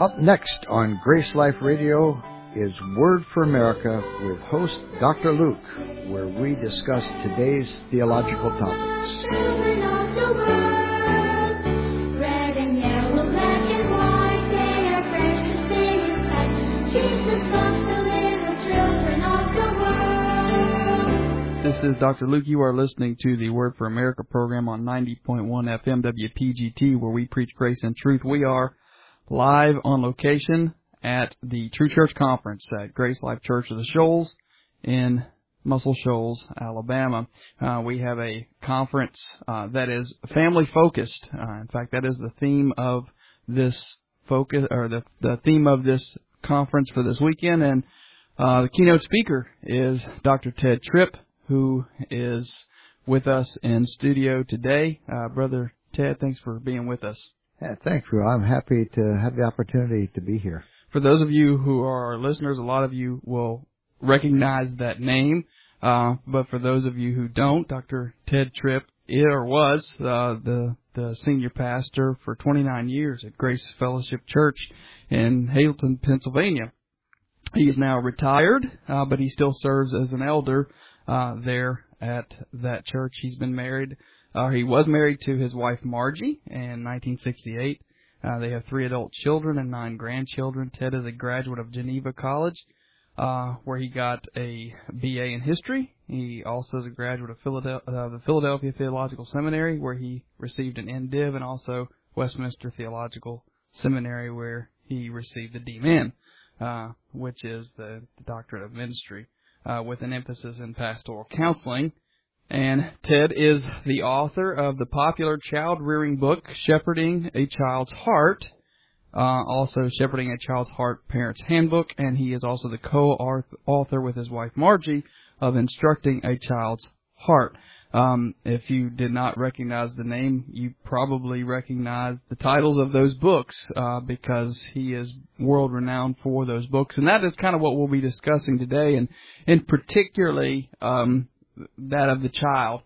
Up next on Grace Life Radio is Word for America with host Dr. Luke, where we discuss today's theological topics. This is Dr. Luke. You are listening to the Word for America program on 90.1 FM WPGT, where we preach grace and truth. We are live on location at the True Church Conference at Grace Life Church of the Shoals in Muscle Shoals, Alabama. We have a conference that is family-focused. In fact, that is the theme of this focus, or the theme of this conference for this weekend. And the keynote speaker is Dr. Ted Tripp, who is with us in studio today. Brother Ted, thanks for being with us. Yeah, thank you. I'm happy to have the opportunity to be here. For those of you who are our listeners, a lot of you will recognize that name. But for those of you who don't, Dr. Ted Tripp was the senior pastor for 29 years at Grace Fellowship Church in Hazleton, Pennsylvania. He is now retired, but he still serves as an elder there at that church. He's been married. He was married to his wife Margie in 1968. They have 3 adult children and 9 grandchildren. Ted is a graduate of Geneva College, where he got a BA in history. He also is a graduate of the Philadelphia Theological Seminary, where he received an MDiv, and also Westminster Theological Seminary, where he received the DMin, which is the Doctorate of Ministry, with an emphasis in pastoral counseling. And Ted is the author of the popular child-rearing book, Shepherding a Child's Heart, also Shepherding a Child's Heart, Parent's Handbook, and he is also the co-author with his wife Margie of Instructing a Child's Heart. If you did not recognize the name, you probably recognize the titles of those books, because he is world-renowned for those books. And that is kind of what we'll be discussing today, and particularly that of the child.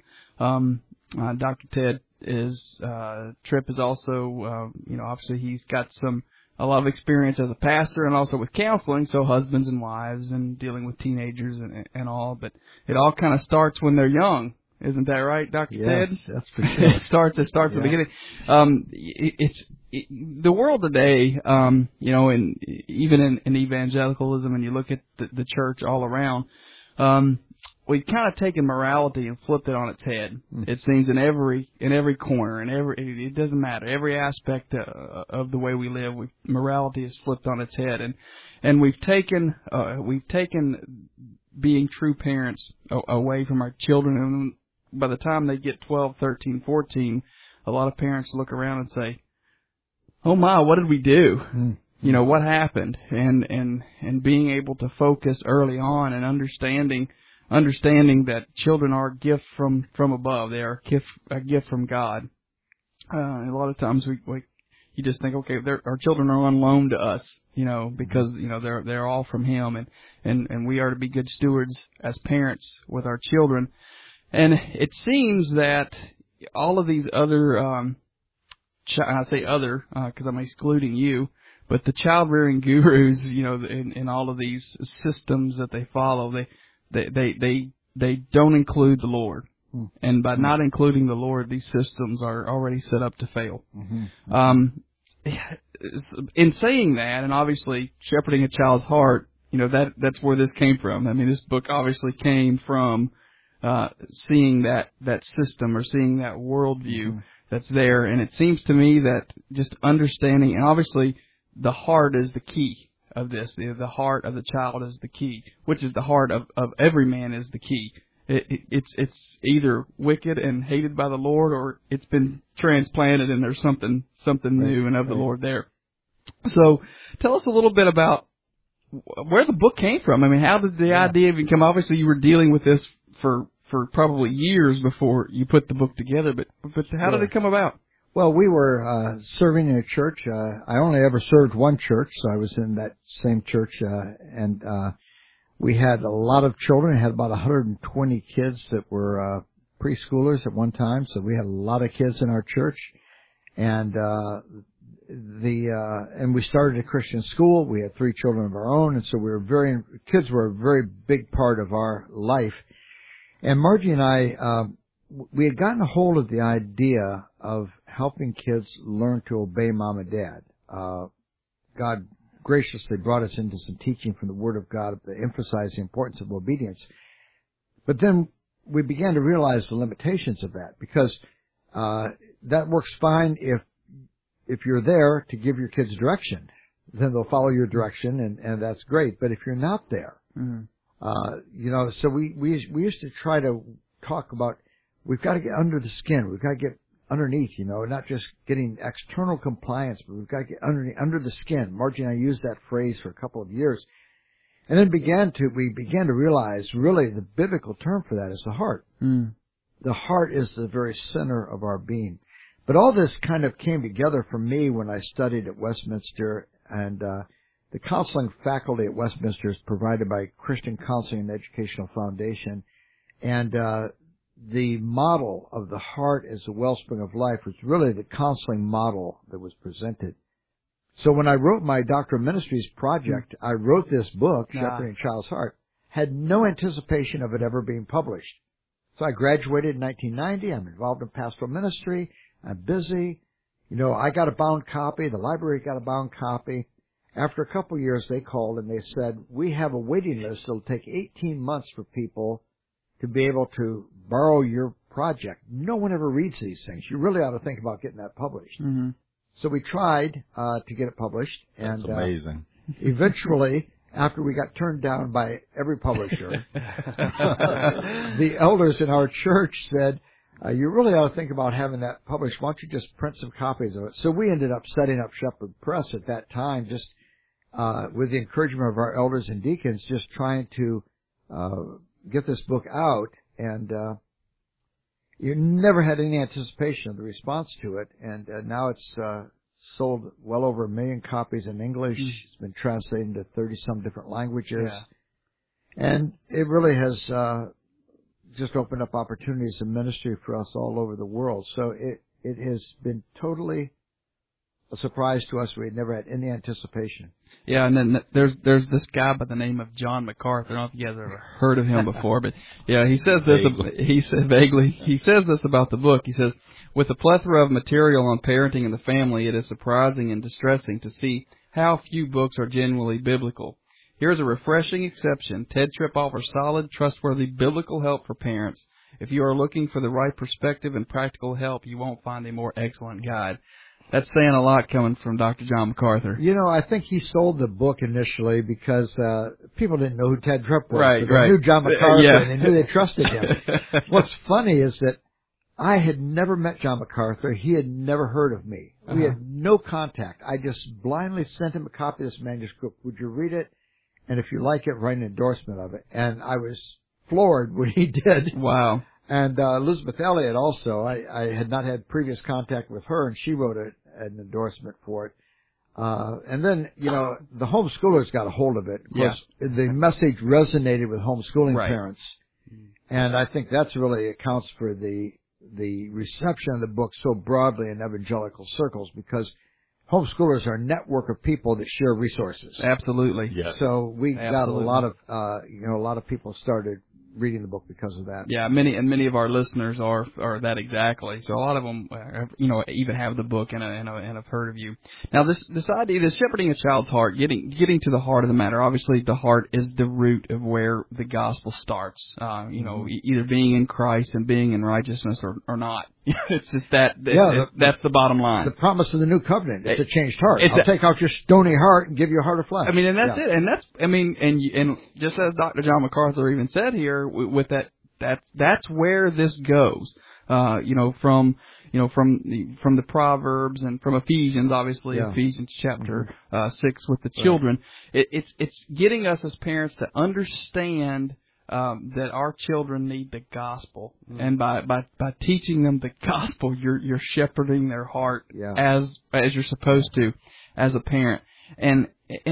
Dr. Ted Tripp is also, obviously he's got a lot of experience as a pastor and also with counseling, so husbands and wives and dealing with teenagers and all. But it all kind of starts when they're young. Isn't that right, Dr. Ted? Yes, that's for sure. It starts at the beginning. The world today, and even in evangelicalism, and you look at the church all around, we've kind of taken morality and flipped it on its head. It seems in every corner, it doesn't matter. Every aspect of the way we live, morality is flipped on its head, and we've taken being true parents away from our children. And by the time they get 12, 13, 14, a lot of parents look around and say, "Oh my, what did we do? What happened?" And being able to focus early on and understanding that children are a gift from above. They are a gift from God. A lot of times you just think, okay, our children are on loan to us, because they're all from Him, and we are to be good stewards as parents with our children. And it seems that all of these other, I say other because I'm excluding you, but the child rearing gurus, in all of these systems that they follow, they don't include the Lord. And by not including the Lord, these systems are already set up to fail. In saying that, and obviously shepherding a child's heart, that's where this came from. I mean, this book obviously came from seeing that system, or seeing that worldview that's there. And it seems to me that just understanding, and obviously the heart is the key of this. The heart of the child is the key, which is the heart of every man is the key. It's either wicked and hated by the Lord, or it's been transplanted and there's something new and of the Lord there. So tell us a little bit about where the book came from. I mean, how did the idea even come? Obviously, you were dealing with this for probably years before you put the book together, but how did it come about? Well, we were serving in a church. I only ever served one church, so I was in that same church, and we had a lot of children. We had about 120 kids that were preschoolers at one time, so we had a lot of kids in our church. And and we started a Christian school. We had 3 children of our own, and so kids were a very big part of our life. And Margie and I, we had gotten a hold of the idea of helping kids learn to obey mom and dad. God graciously brought us into some teaching from the Word of God that emphasized the importance of obedience. But then we began to realize the limitations of that, because that works fine if you're there to give your kids direction. Then they'll follow your direction, and that's great. But if you're not there, so we used to try to talk about, we've got to get under the skin. We've got to get underneath, not just getting external compliance, but we've got to get under the skin. Margie and I used that phrase for a couple of years. And then we began to realize, really, the biblical term for that is the heart. The heart is the very center of our being. But all this kind of came together for me when I studied at Westminster, and the counseling faculty at Westminster is provided by Christian Counseling and Educational Foundation. And the model of the heart as the wellspring of life was really the counseling model that was presented. So when I wrote my Doctor of Ministries project, I wrote this book, Shepherding a Child's Heart, had no anticipation of it ever being published. So I graduated in 1990. I'm involved in pastoral ministry. I'm busy. I got a bound copy. The library got a bound copy. After a couple of years, they called and they said, we have a waiting list. It'll take 18 months for people to be able to borrow your project. No one ever reads these things. You really ought to think about getting that published. Mm-hmm. So we tried to get it published. That's amazing. Eventually, after we got turned down by every publisher, the elders in our church said, you really ought to think about having that published. Why don't you just print some copies of it? So we ended up setting up Shepherd Press at that time, just with the encouragement of our elders and deacons, just trying to get this book out. And you never had any anticipation of the response to it. And now it's sold well over 1 million copies in English. It's been translated into 30-some different languages. Yeah. And it really has just opened up opportunities in ministry for us all over the world. So it has been totally a surprise to us. We had never had any anticipation. Yeah, and then there's this guy by the name of John MacArthur. I don't know if you guys have ever heard of him before, but yeah, he says this. Vaguely. He says this about the book. He says, with a plethora of material on parenting and the family, it is surprising and distressing to see how few books are genuinely biblical. Here's a refreshing exception. Ted Tripp offers solid, trustworthy biblical help for parents. If you are looking for the right perspective and practical help, you won't find a more excellent guide. That's saying a lot coming from Dr. John MacArthur. I think he sold the book initially because people didn't know who Ted Tripp was. Right. They knew John MacArthur and they knew they trusted him. What's funny is that I had never met John MacArthur. He had never heard of me. We had no contact. I just blindly sent him a copy of this manuscript. Would you read it? And if you like it, write an endorsement of it. And I was floored when he did. Wow. And Elizabeth Elliot also, I had not had previous contact with her, and she wrote an endorsement for it. And then, the homeschoolers got a hold of it. Because the message resonated with homeschooling parents. And I think that's really accounts for the reception of the book so broadly in evangelical circles, because homeschoolers are a network of people that share resources. Absolutely. Yes. So we got a lot of people started reading the book because of that. Yeah, many of our listeners are that exactly. So a lot of them, even have the book and have heard of you. Now, this idea, this shepherding a child's heart, getting to the heart of the matter. Obviously, the heart is the root of where the gospel starts. Either being in Christ and being in righteousness or not. It's just that's the bottom line. The promise of the new covenant. It's a changed heart. I'll take out your stony heart and give you a heart of flesh. And that's it. And and just as Dr. John MacArthur even said here, with that's where this goes. From the Proverbs and from Ephesians, obviously Ephesians chapter 6 with the children. It's getting us as parents to understand that our children need the gospel, and by teaching them the gospel, you're shepherding their heart as you're supposed to, as a parent. And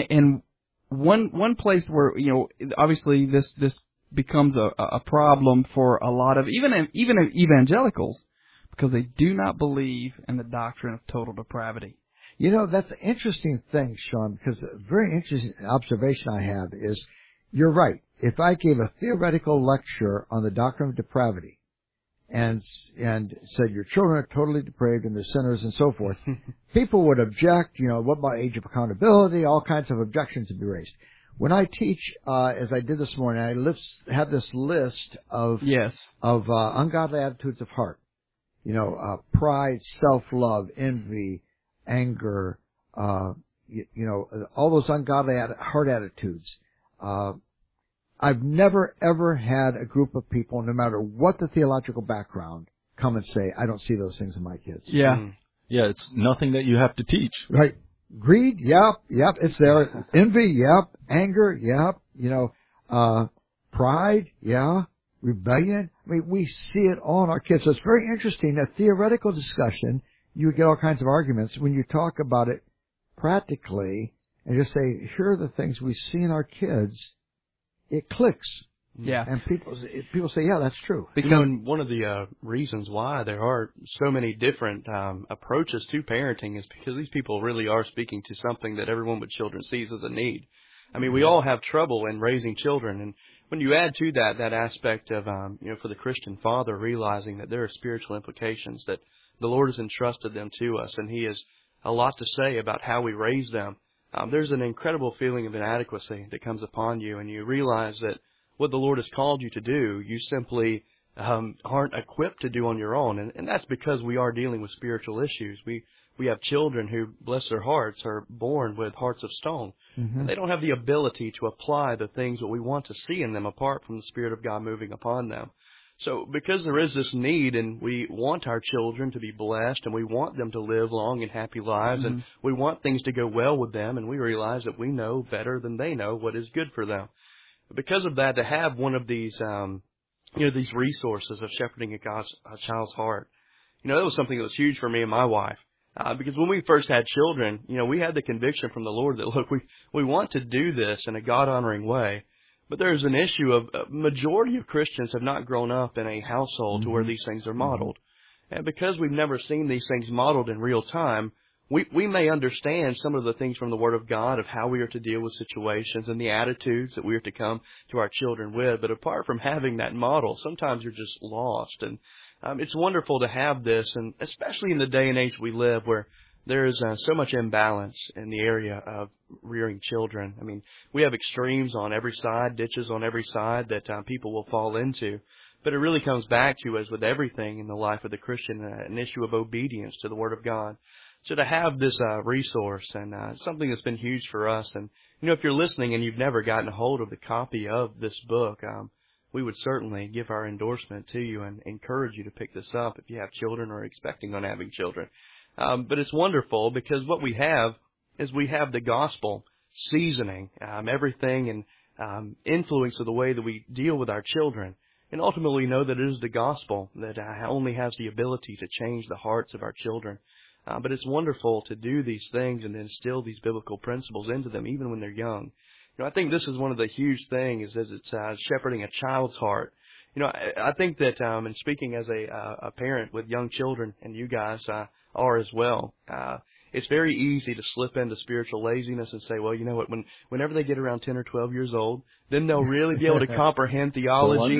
one place where obviously this becomes a problem for a lot of even evangelicals, because they do not believe in the doctrine of total depravity. You know, that's an interesting thing, Sean, because a very interesting observation I have is, you're right. If I gave a theoretical lecture on the doctrine of depravity and said your children are totally depraved and they're sinners and so forth, people would object, you know, what about age of accountability? All kinds of objections would be raised. When I teach, as I did this morning, I have this list of ungodly attitudes of heart. You know, pride, self-love, envy, anger, you know, all those ungodly heart attitudes. I've never, ever had a group of people, no matter what the theological background, come and say, I don't see those things in my kids. Yeah. Yeah, it's nothing that you have to teach. Right. Greed, yep, it's there. Envy, yep. Anger, yep. You know, pride, yeah. Rebellion. I mean, we see it all in our kids. So it's very interesting. A theoretical discussion, you would get all kinds of arguments. When you talk about it practically and just say, here are the things we see in our kids, it clicks. Yeah. And people say, yeah, that's true. Because one of the reasons why there are so many different approaches to parenting is because these people really are speaking to something that everyone with children sees as a need. I mean, we all have trouble in raising children, and when you add to that aspect of, you know, for the Christian father, realizing that there are spiritual implications, that the Lord has entrusted them to us, and He has a lot to say about how we raise them, there's an incredible feeling of inadequacy that comes upon you, and you realize that what the Lord has called you to do, you simply aren't equipped to do on your own. And that's because we are dealing with spiritual issues. We have children who, bless their hearts, are born with hearts of stone. Mm-hmm. And they don't have the ability to apply the things that we want to see in them apart from the Spirit of God moving upon them. So because there is this need, and we want our children to be blessed, and we want them to live long and happy lives, and we want things to go well with them, and we realize that we know better than they know what is good for them. Because of that, to have one of these, these resources of shepherding a child's heart, that was something that was huge for me and my wife. Because when we first had children, we had the conviction from the Lord that, look, we want to do this in a God-honoring way. But there's an issue of a majority of Christians have not grown up in a household to where these things are modeled. And because we've never seen these things modeled in real time, we may understand some of the things from the Word of God of how we are to deal with situations and the attitudes that we are to come to our children with. But apart from having that model, sometimes you're just lost. And it's wonderful to have this, and especially in the day and age we live where there is so much imbalance in the area of rearing children. I mean, we have extremes on every side, ditches on every side that people will fall into. But it really comes back to, as with everything in the life of the Christian, an issue of obedience to the Word of God. So to have this resource, and something that's been huge for us, and if you're listening and you've never gotten a hold of the copy of this book, we would certainly give our endorsement to you and encourage you to pick this up if you have children or are expecting on having children. But it's wonderful because what we have is we have the gospel seasoning everything and influence of the way that we deal with our children. And ultimately know that it is the gospel that only has the ability to change the hearts of our children. But it's wonderful to do these things and instill these biblical principles into them even when they're young. I think this is one of the huge things is it's shepherding a child's heart. I think that, and speaking as a parent with young children, and you guys are as well, it's very easy to slip into spiritual laziness and say, well, you know what, whenever they get around 10 or 12 years old, then they'll really be able to comprehend theology.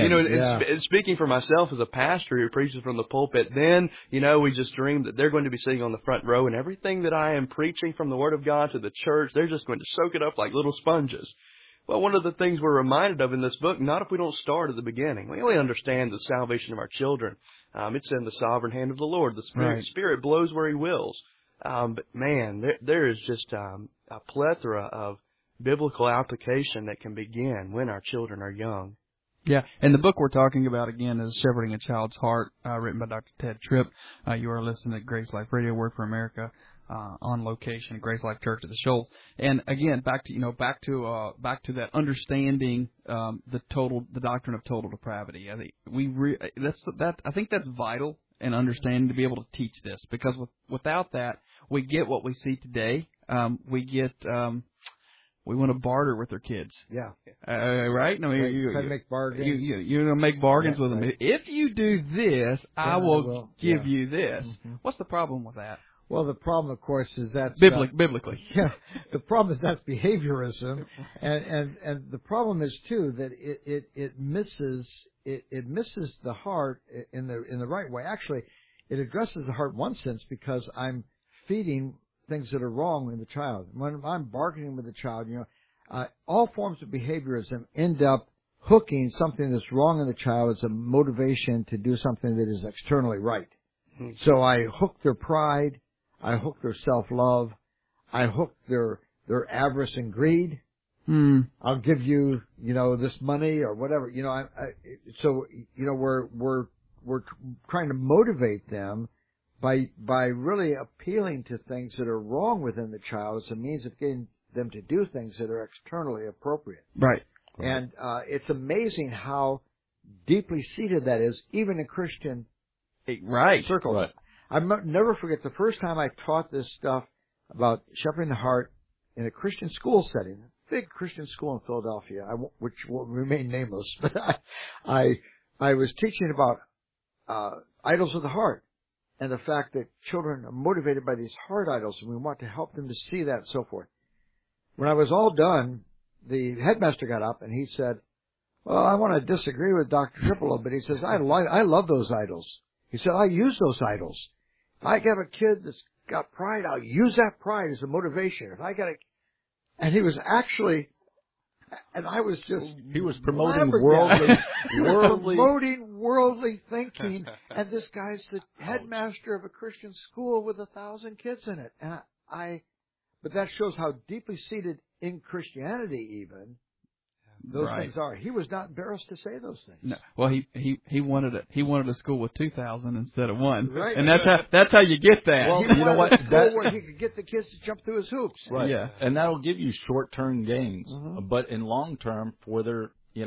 And speaking for myself as a pastor who preaches from the pulpit, then, we just dream that they're going to be sitting on the front row and everything that I am preaching from the Word of God to the church, they're just going to soak it up like little sponges. Well, one of the things we're reminded of in this book, not if we don't start at the beginning. We only understand the salvation of our children. It's in the sovereign hand of the Lord. The Spirit blows where He wills. But man, there is just a plethora of biblical application that can begin when our children are young. Yeah, and the book we're talking about, again, is Shepherding a Child's Heart, written by Dr. Ted Tripp. You are listening to Grace Life Radio, Word for America, on location at Grace Life Church at the Shoals. And again, back to that understanding the doctrine of total depravity. I think I think that's vital and understanding to be able to teach this, because without that, we get what we see today. We want to barter with their kids. Yeah. Right? No, you make bargains. You're going to make bargains with them. If you do this, I will give you this. Mm-hmm. What's the problem with that? Well, the problem, of course, is that biblically. Yeah, the problem is that's behaviorism, and the problem is too that it misses the heart in the right way. Actually, it addresses the heart in one sense because I'm feeding things that are wrong in the child. When I'm bargaining with the child, all forms of behaviorism end up hooking something that's wrong in the child as a motivation to do something that is externally right. So I hook their pride, I hook their self-love, I hook their avarice and greed. I'll give you, this money or whatever. We're trying to motivate them by really appealing to things that are wrong within the child as a means of getting them to do things that are externally appropriate. Right. And it's amazing how deeply seated that is, even in Christian circles. Right. I'll never forget the first time I taught this stuff about shepherding the heart in a Christian school setting, a big Christian school in Philadelphia, which will remain nameless. But I was teaching about idols of the heart and the fact that children are motivated by these heart idols, and we want to help them to see that and so forth. When I was all done, the headmaster got up and he said, "Well, I want to disagree with Dr. Tripp a little bit." He says, I love those idols. He said, "I use those idols. If I have a kid that's got pride, I'll use that pride as a motivation. If I got and he was actually, and I was just, he was promoting worldly thinking, and this guy's the headmaster of a Christian school with 1,000 kids in it. And but that shows how deeply seated in Christianity even those things are. He was not embarrassed to say those things. No. Well, he wanted it. He wanted a school with 2,000 instead of 1. Right. And that's how you get that. Well, you know what? A school where he could get the kids to jump through his hoops. Right. Yeah. And that'll give you short-term gains, Mm-hmm. but in long term, for their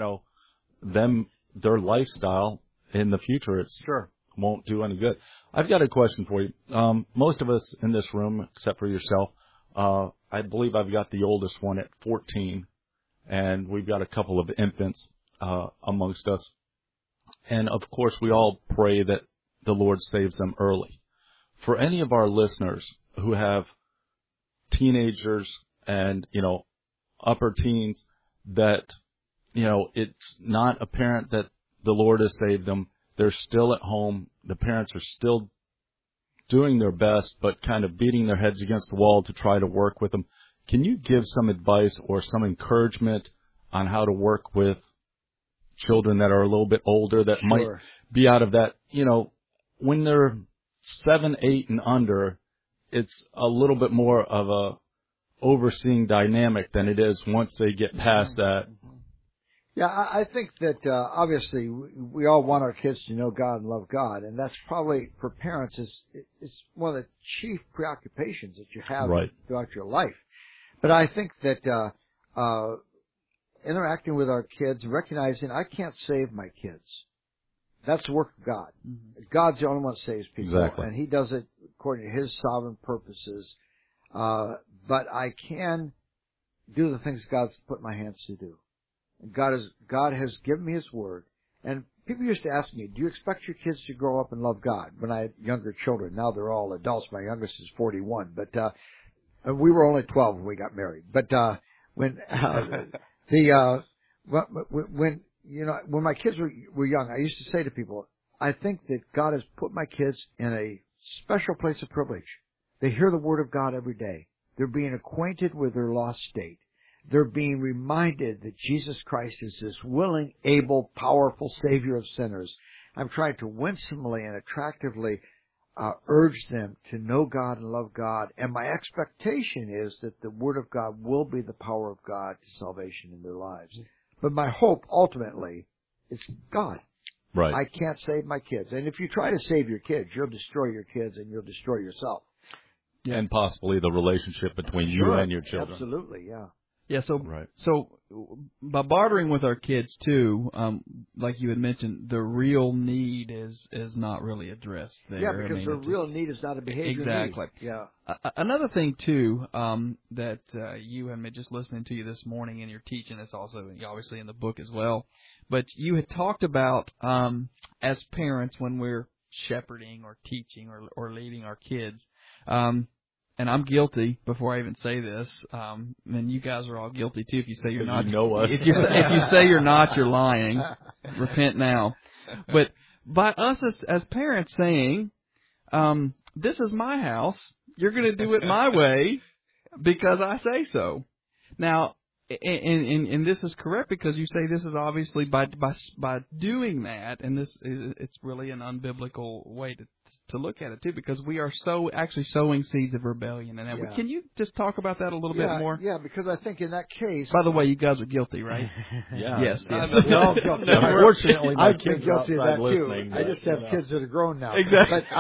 their lifestyle in the future, it won't do any good. I've got a question for you. Most of us in this room, except for yourself, I believe I've got the oldest one at 14. And we've got a couple of infants amongst us. And, of course, we all pray that the Lord saves them early. For any of our listeners who have teenagers and, upper teens that, it's not apparent that the Lord has saved them, they're still at home, the parents are still doing their best but kind of beating their heads against the wall to try to work with them. Can you give some advice or some encouragement on how to work with children that are a little bit older that might be out of that, when they're 7, 8 and under, it's a little bit more of a overseeing dynamic than it is once they get past that. Yeah, I think that obviously we all want our kids to know God and love God, and that's probably for parents is one of the chief preoccupations that you have throughout your life. But I think that interacting with our kids, recognizing I can't save my kids. That's the work of God. Mm-hmm. God's the only one that saves people, and He does it according to His sovereign purposes. But I can do the things God's put in my hands to do. God has given me His Word. And people used to ask me, "Do you expect your kids to grow up and love God?" When I had younger children. Now they're all adults. My youngest is 41, but we were only 12 when we got married. But when my kids were young, I used to say to people, I think that God has put my kids in a special place of privilege. They hear the Word of God every day. They're being acquainted with their lost state. They're being reminded that Jesus Christ is this willing, able, powerful Savior of sinners. I'm trying to winsomely and attractively urge them to know God and love God. And my expectation is that the Word of God will be the power of God to salvation in their lives. But my hope, ultimately, is God. Right. I can't save my kids. And if you try to save your kids, you'll destroy your kids and you'll destroy yourself. Yeah. And possibly the relationship between you and your children. Absolutely, yeah. Yeah, so by bartering with our kids too, like you had mentioned, the real need is not really addressed there. Yeah, because the real need is not a behavior exactly. need. Yeah. Another thing too that you and me just listening to you this morning in your teaching, it's also obviously in the book as well. But you had talked about as parents when we're shepherding or teaching or leading our kids, And I'm guilty before I even say this. And you guys are all guilty too if you say you're not. You know us. If you say you're not, you're lying. Repent now. But by us as parents saying, this is my house, you're going to do it my way because I say so. Now, and this is correct because you say this is obviously by doing that, and it's really an unbiblical way to look at it too, because we are actually sowing seeds of rebellion. And Yeah. Can you just talk about that a little bit more? Yeah, because I think in that case. By the way, you guys are guilty, right? Yeah. Yes. We're all guilty. Unfortunately, my I've been kids guilty of outside that listening, too. I just have kids that are grown now. Exactly. But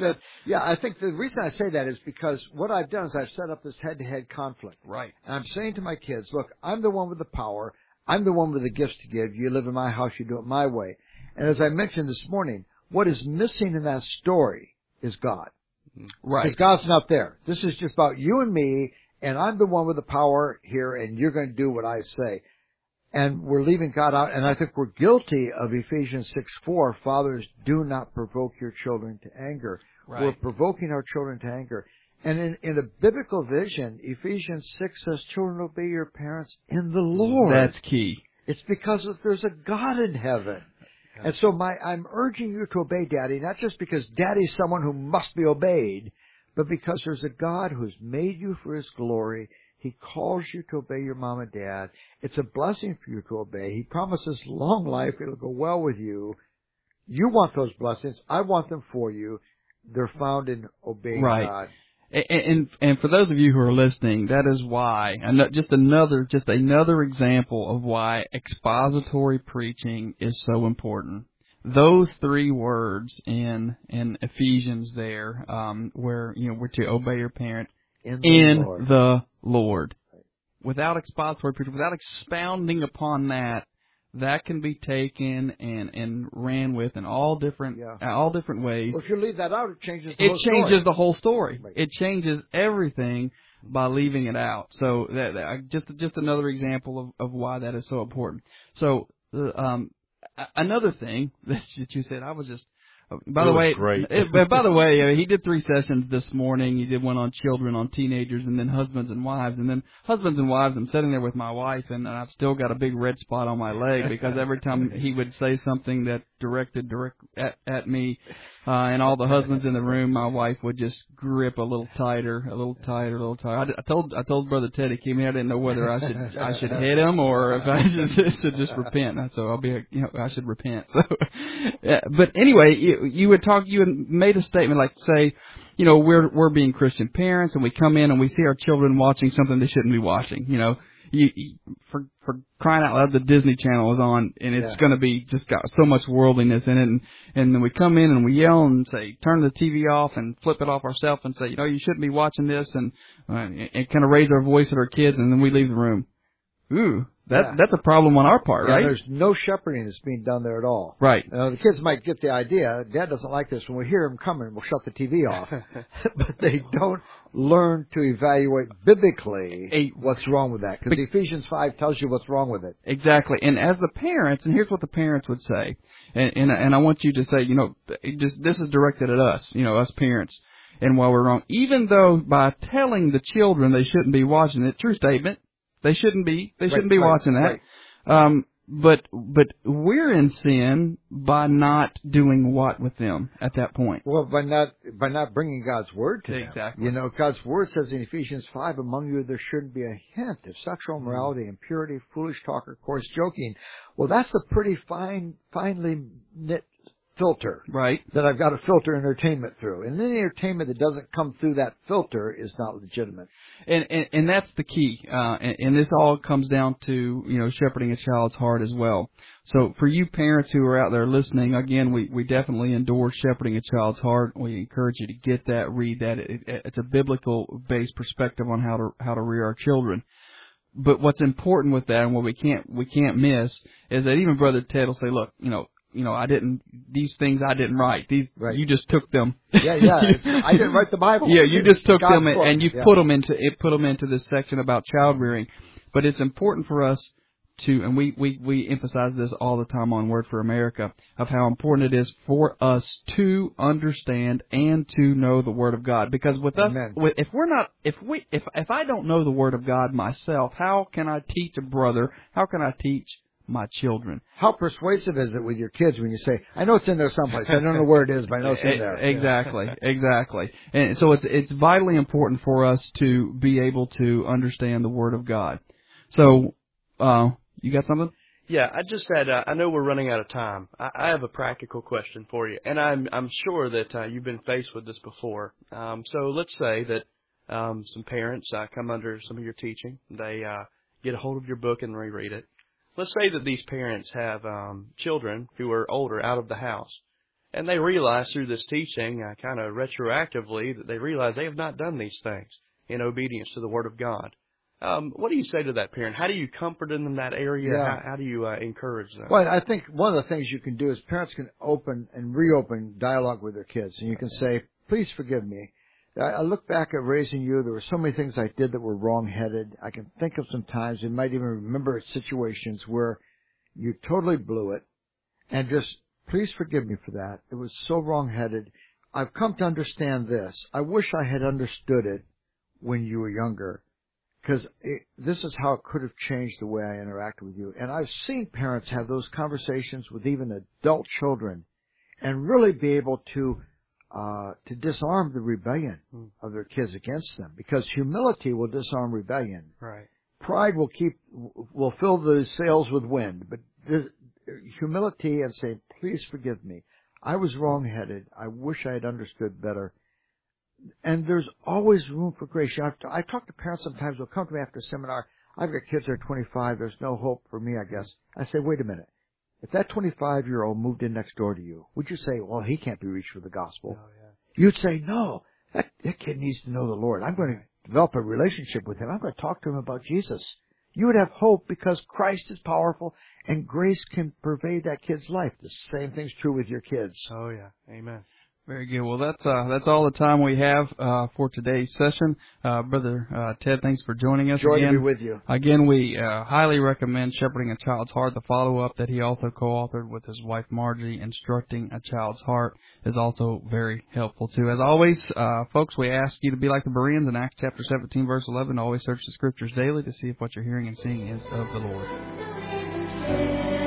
I think the reason I say that is because what I've done is I've set up this head-to-head conflict. Right. And I'm saying to my kids, look, I'm the one with the power. I'm the one with the gifts to give. You live in my house. You do it my way. And as I mentioned this morning, what is missing in that story is God. Right. Because God's not there. This is just about you and me, and I'm the one with the power here, and you're going to do what I say. And we're leaving God out, and I think we're guilty of Ephesians 6:4. Fathers, do not provoke your children to anger. Right. We're provoking our children to anger. And in a biblical vision, Ephesians 6 says, children, obey your parents in the Lord. That's key. It's because there's a God in heaven. And so I'm urging you to obey Daddy, not just because Daddy's someone who must be obeyed, but because there's a God who's made you for His glory. He calls you to obey your mom and dad. It's a blessing for you to obey. He promises long life. It'll go well with you. You want those blessings. I want them for you. They're found in obeying God. And for those of you who are listening, that is why, and just another example of why expository preaching is so important. Those three words in Ephesians there, where we're to obey your parent in the Lord. Without expository preaching, without expounding upon that can be taken and ran with in all different ways. Well, if you leave that out, it changes the whole story. It changes the whole story. Right. It changes everything by leaving it out. So that just another example of why that is so important. So another thing that you said, I was just. By the way, he did 3 sessions this morning. He did one on children, on teenagers, and then husbands and wives. And then husbands and wives, I'm sitting there with my wife, and I've still got a big red spot on my leg because every time he would say something that directed at me, and all the husbands in the room, my wife would just grip a little tighter. I told Brother Ted, he came here, I didn't know whether I should hit him or if I should just repent. So I should repent. So, but anyway, you had made a statement like, say, we're being Christian parents, and we come in and we see our children watching something they shouldn't be watching. For crying out loud, the Disney Channel is on, and it's going to be just got so much worldliness in it. And then we come in and we yell and say, turn the TV off and flip it off ourselves and say, you shouldn't be watching this, and kind of raise our voice at our kids, and then we leave the room. Ooh, that's a problem on our part, right? There's no shepherding that's being done there at all. Right. The kids might get the idea. Dad doesn't like this. When we hear him coming, we'll shut the TV off. But they don't learn to evaluate biblically what's wrong with that. Because Ephesians 5 tells you what's wrong with it. Exactly. And as the parents, and here's what the parents would say, and I want you to say, this is directed at us, us parents, and while we're wrong. Even though by telling the children they shouldn't be watching it, true statement, they shouldn't be watching that. Right. But we're in sin by not doing what with them at that point? Well, by not bringing God's word to them. Exactly. God's word says in Ephesians 5, among you there shouldn't be a hint of sexual immorality, impurity, foolish talk, or coarse joking. Well, that's a pretty finely knit filter. Right. That I've got to filter entertainment through. And any entertainment that doesn't come through that filter is not legitimate. And that's the key. And this all comes down to, shepherding a child's heart as well. So for you parents who are out there listening, again, we definitely endorse shepherding a child's heart. We encourage you to get that, read that. It's a biblical based perspective on how to rear our children. But what's important with that and what we can't miss is that even Brother Ted will say, look, these things I didn't write. Right. You just took them. Yeah. I didn't write the Bible. Yeah, you just took them and you yeah. put them into this section about child rearing. But it's important for us to, and we emphasize this all the time on Word for America, of how important it is for us to understand and to know the Word of God. Because with us, if I don't know the Word of God myself, how can I teach a brother? How can I teach my children? How persuasive is it with your kids when you say, I know it's in there someplace. I don't know where it is, but I know it's in there. Exactly. And so it's vitally important for us to be able to understand the Word of God. So, you got something? Yeah, I just had, I know we're running out of time. I have a practical question for you, and I'm sure that you've been faced with this before. So let's say that some parents come under some of your teaching. They get a hold of your book and reread it. Let's say that these parents have children who are older out of the house, and they realize through this teaching, kind of retroactively, that they realize they have not done these things in obedience to the Word of God. What do you say to that parent? How do you comfort them in that area? Yeah. How do you encourage them? Well, I think one of the things you can do is parents can open and reopen dialogue with their kids. And you can say, please forgive me. I look back at raising you. There were so many things I did that were wrong-headed. I can think of some times, you might even remember situations where you totally blew it. And just, please forgive me for that. It was so wrong-headed. I've come to understand this. I wish I had understood it when you were younger. Because this is how it could have changed the way I interacted with you. And I've seen parents have those conversations with even adult children and really be able to disarm the rebellion of their kids against them. Because humility will disarm rebellion. Right. Pride will fill the sails with wind. But humility and saying, please forgive me. I was wrong-headed. I wish I had understood better. And there's always room for grace. I talk to parents sometimes who'll come to me after a seminar. I've got kids that are 25. There's no hope for me, I guess. I say, wait a minute. If that 25-year-old moved in next door to you, would you say, well, he can't be reached for the gospel? Oh, yeah. You'd say, no, that kid needs to know the Lord. I'm going to develop a relationship with him. I'm going to talk to him about Jesus. You would have hope because Christ is powerful and grace can pervade that kid's life. The same thing's true with your kids. Oh, yeah. Amen. Very good. Well, that's all the time we have for today's session. Brother Ted, thanks for joining us. Joy again. to be with you. Again, we highly recommend Shepherding a Child's Heart. The follow-up that he also co-authored with his wife Margie, Instructing a Child's Heart, is also very helpful too. As always, folks, we ask you to be like the Bereans in Acts chapter 17, verse 11. Always search the Scriptures daily to see if what you're hearing and seeing is of the Lord.